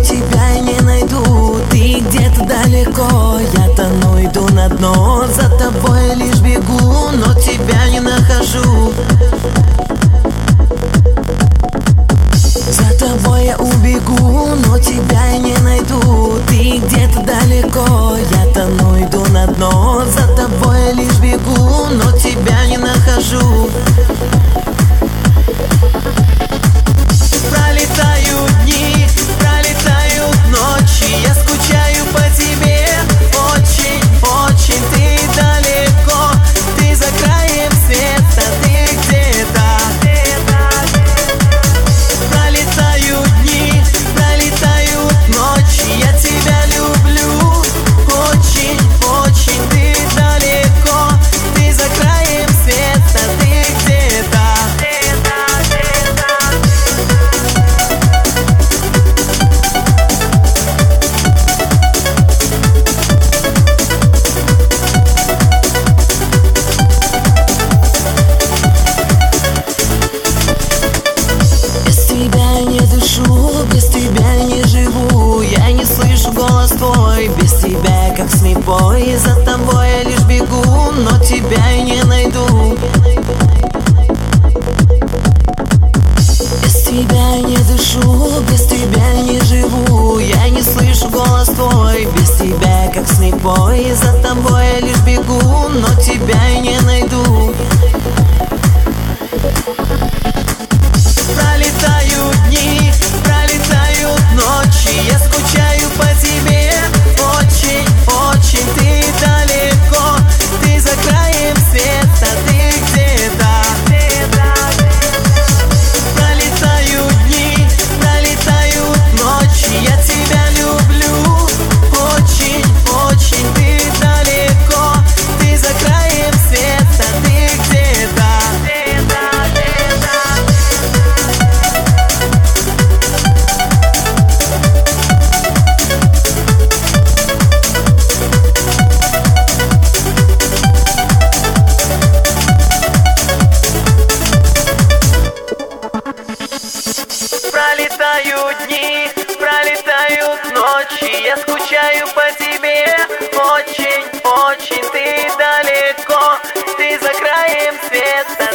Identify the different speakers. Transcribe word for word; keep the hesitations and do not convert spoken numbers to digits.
Speaker 1: тебя не найду. Ты где-то далеко, я тону, иду на дно. За тобой лишь бегу, но тебя не нахожу. За тобой я убегу, но тебя я не найду. Ты где-то далеко, я тону, иду на дно. За тобой я лишь бегу, но тебя не нахожу. Пролетают дни, пролетают ночи, я скучаю по тебе. Очень, очень ты далеко, ты за краем света, ты где-то. Пролетают дни, пролетают ночи, я тебя люблю. Очень, очень ты далеко, ты за краем света, ты где-то. Без тебя не живу, я не слышу голос твой. Без тебя как слепой, за тобой я лишь бегу, но тебя я не найду. Без тебя не дышу, без тебя не живу, я не слышу голос твой. Без тебя как слепой, за тобой я лишь бегу, но тебя я не найду. Пролетают дни, пролетают ночи, я скучаю по тебе. Очень, очень ты далеко, ты за краем света, ты где-то. Пролетают дни, пролетают ночи, я тебя люблю. Очень, очень ты далеко, ты за краем света, ты где-то. Пролетают дни, пролетают ночи, я скучаю по тебе. Очень, очень ты далеко, ты за краем света.